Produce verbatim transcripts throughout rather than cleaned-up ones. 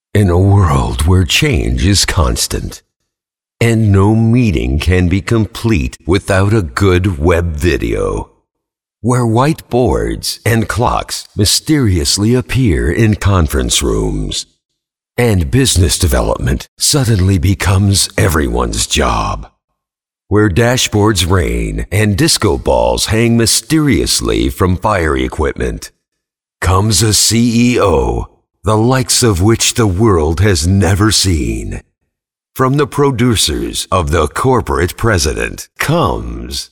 In a world where change is constant, and no meeting can be complete without a good web video, where whiteboards and clocks mysteriously appear in conference rooms, and business development suddenly becomes everyone's job, where dashboards rain and disco balls hang mysteriously from fire equipment, comes a C E O the likes of which the world has never seen. From the producers of The Corporate President comes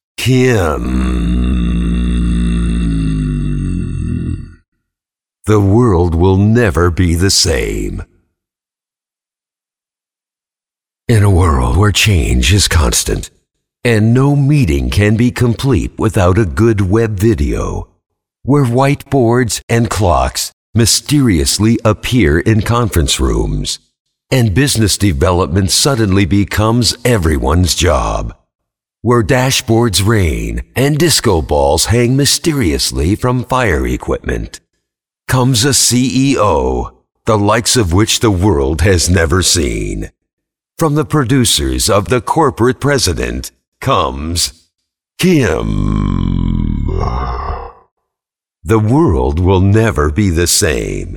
Kim. The world will never be the same. In a world where change is constant, and no meeting can be complete without a good web video, where whiteboards and clocks mysteriously appear in conference rooms, and business development suddenly becomes everyone's job, where dashboards rain and disco balls hang mysteriously from fire equipment, comes a C E O, the likes of which the world has never seen. From the producers of The Corporate President comes Kim. The world will never be the same.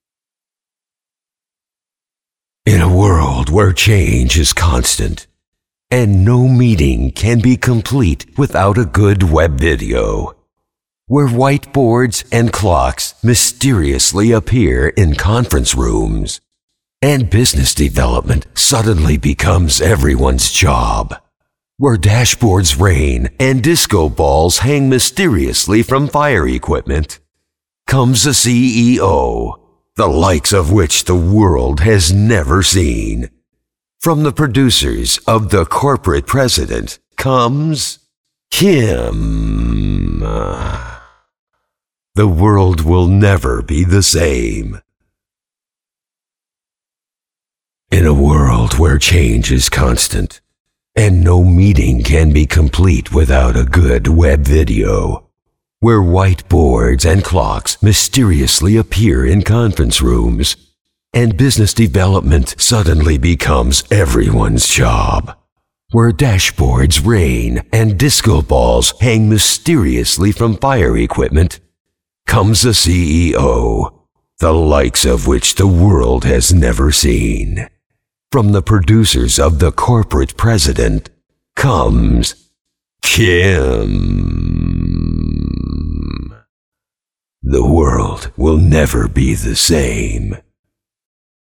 In a world where change is constant, and no meeting can be complete without a good web video, where whiteboards and clocks mysteriously appear in conference rooms, and business development suddenly becomes everyone's job, where dashboards rain and disco balls hang mysteriously from fire equipment, comes a C E O, the likes of which the world has never seen. From the producers of The Corporate President comes Kim. The world will never be the same. In a world where change is constant, and no meeting can be complete without a good web video, where whiteboards and clocks mysteriously appear in conference rooms, and business development suddenly becomes everyone's job, where dashboards rain and disco balls hang mysteriously from fire equipment, comes a C E O, the likes of which the world has never seen. From the producers of The Corporate President comes Kim. The world will never be the same.